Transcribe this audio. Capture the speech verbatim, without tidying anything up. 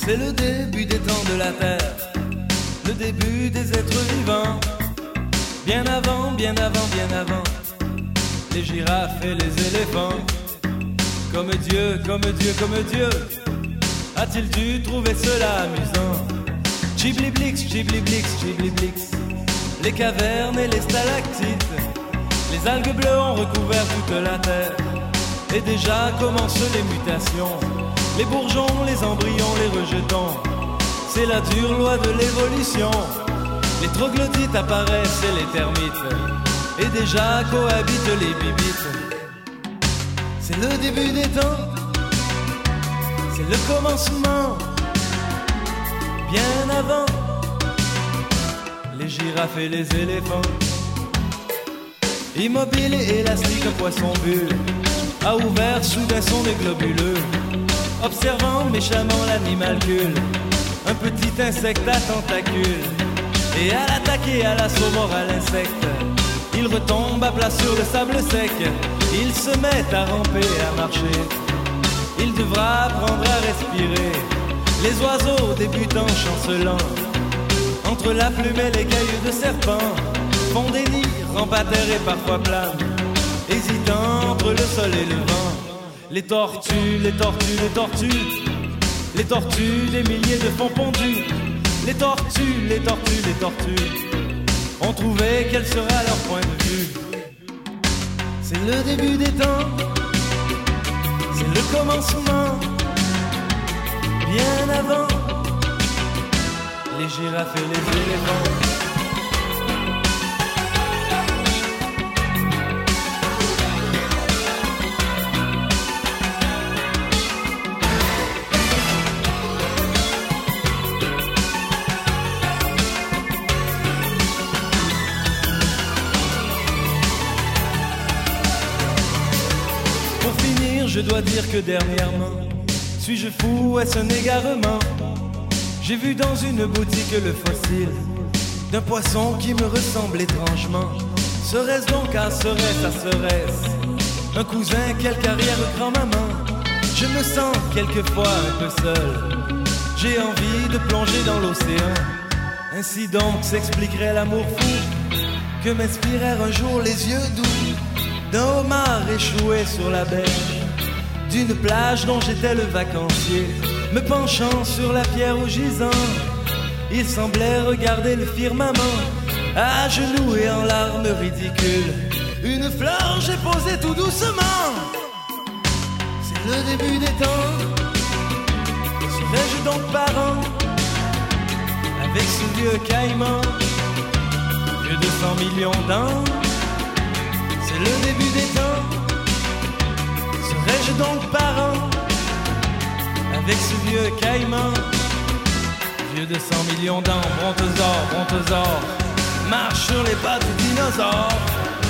C'est le début des temps de la terre, le début des êtres vivants. Bien avant, bien avant, bien avant, les girafes et les éléphants. Comme Dieu, comme Dieu, comme Dieu, a-t-il dû trouver cela amusant? Chibliblix, chibliblix, chibliblix, les cavernes et les stalactites, les algues bleues ont recouvert toute la terre. Et déjà commencent les mutations, les bourgeons, les embryons, les rejetons. C'est la dure loi de l'évolution. Les troglodytes apparaissent et les termites, et déjà cohabitent les bibites. C'est le début des temps, c'est le commencement. Bien avant les girafes et les éléphants. Immobile et élastique, un poisson bulle a ouvert soudain son nez globuleux, observant méchamment l'animalcule, un petit insecte à tentacules. Et à l'attaquer, à l'assaut moral insecte, il retombe à plat sur le sable sec. Il se met à ramper, à marcher, il devra apprendre à respirer. Les oiseaux débutants chancelants, entre la plume et l'écaille de serpent, font des nids, rampent à terre et parfois planent, hésitant entre le sol et le vent. Les tortues, les tortues, les tortues, les tortues des milliers de fonds pondus. Les tortues, les tortues, les tortues ont trouvé quel sera leur point de vue. C'est le début des temps, c'est le commencement. Bien avant les girafes et les éléphants. Je dois dire que dernièrement, suis-je fou, est-ce un égarement? J'ai vu dans une boutique le fossile d'un poisson qui me ressemble étrangement. Serait-ce donc à serait-ce à serait-ce un cousin, quelque arrière-grand-maman? Je me sens quelquefois un peu seul, j'ai envie de plonger dans l'océan. Ainsi donc s'expliquerait l'amour fou que m'inspirèrent un jour les yeux doux d'un homard échoué sur la baie d'une plage dont j'étais le vacancier. Me penchant sur la pierre au gisant, il semblait regarder le firmament. À genoux et en larmes ridicules, une fleur j'ai posée tout doucement. C'est le début des temps, serais-je donc parent avec ce vieux caïman, vieux de cent millions d'ans? C'est le début des temps, serais-je donc parent avec ce vieux caïman, vieux de cent millions d'ans? Brontosaure, brontosaure, marche sur les pas du dinosaure.